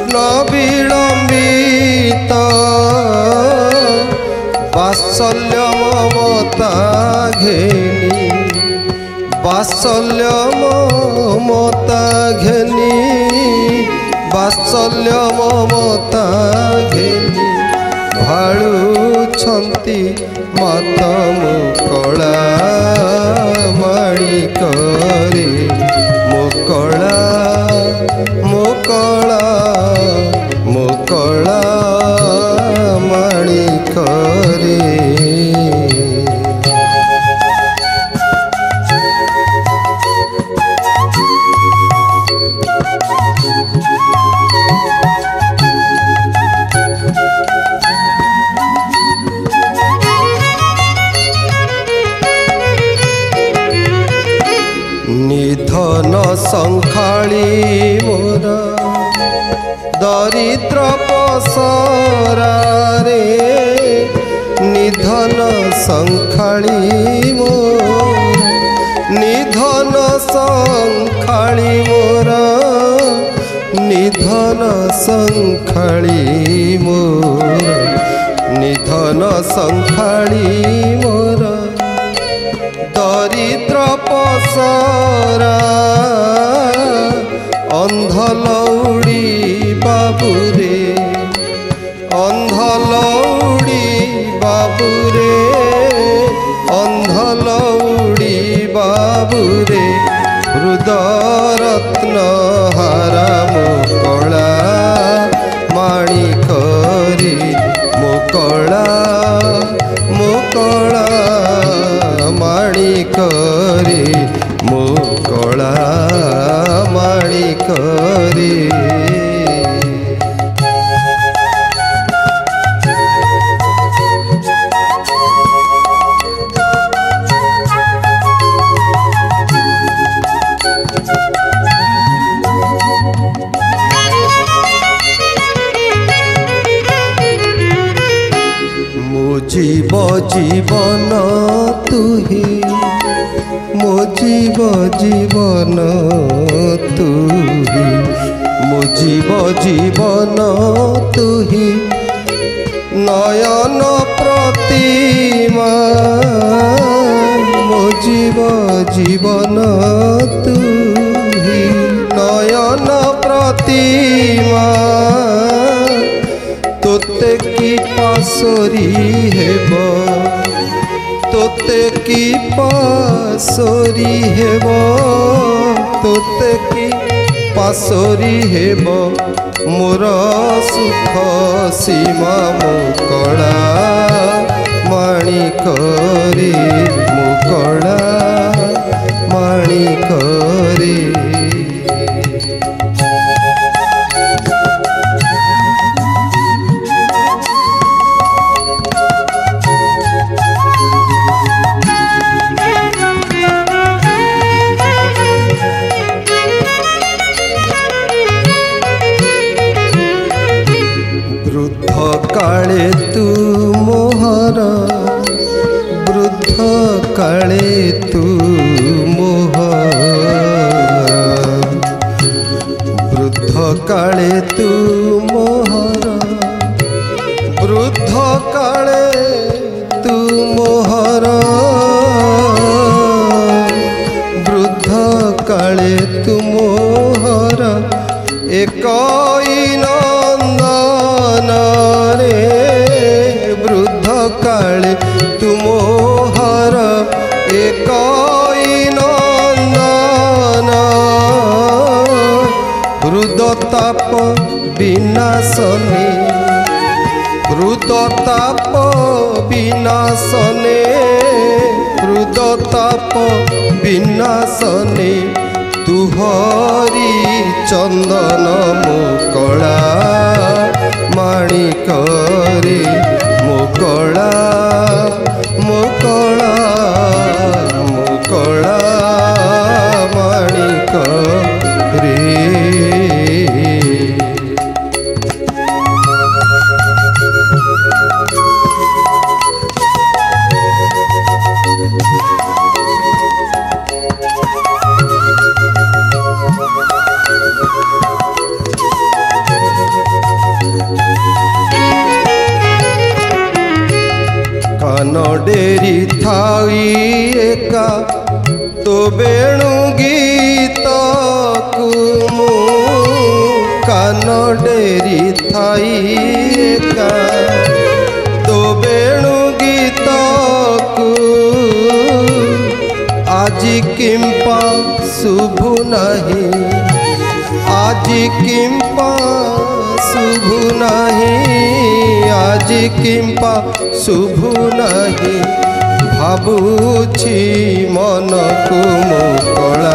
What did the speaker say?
न विलंबित वात्सल्य ममता घेनी वात्सल्य ममता घेनी वात्सल्य ममता घेनी भाळुछंती मत मुकला माणिकरे मुकला मुकला मुकला माणिकरे। निधन संखाली मोर दरिद्र पसरा रे निधन संखाली मोर निधन संखाली मोर निधन संखाली मोर निधन संखाली मोर दरिद्र पसरा अंधलौड़ी बाबुरे अंधलौड़ी बाबुरे अंधलौड़ी बाबुरे हृदरत्न हारा मुकला माणिकरे मुकला मुकला माणिकरे मुकला माणिकरे। जीव जीवन तुही मो जीव जीवन तुही मो जीव जीवन तुही नयन प्रतिमा मो जीव जीवन तुही नयन प्रतिमा तोते की पासोरी हेब तोते की पासोरी हेब तोते की पासोरी हेब मोर सुख सीमा मुकला माणिकरे मुकला माणिकरे। काले तू मोहर वृद्ध काले तू मोहर वृद्ध काले तू मोहर वृद्ध काले तू मोहर वृद्ध काले तू मोहर एक वृद्ध काले तुमोहर एक नंदन हृदताप विनाशने हृदताप विनाशने हृदताप विनाशने तुहरी चंदन मुकला माणिकरे मुकला मुकला मुकला माणिकरे। ବେଣୁ ଗୀତକୁ ମୁଁ କାନ ଡେରି ଥାଇ ଏକା ତୋ ବେଣୁ ଗୀତକୁ ଆଜି କିମ୍ପା ଶୁଭୁ ନାହିଁ ଆଜି କିମ୍ପା ଶୁଭୁ ନାହିଁ ଆଜି କିମ୍ପା ଶୁଭୁ ନାହିଁ ଭାବୁଛି ମନକୁ ମୁଁ କଳା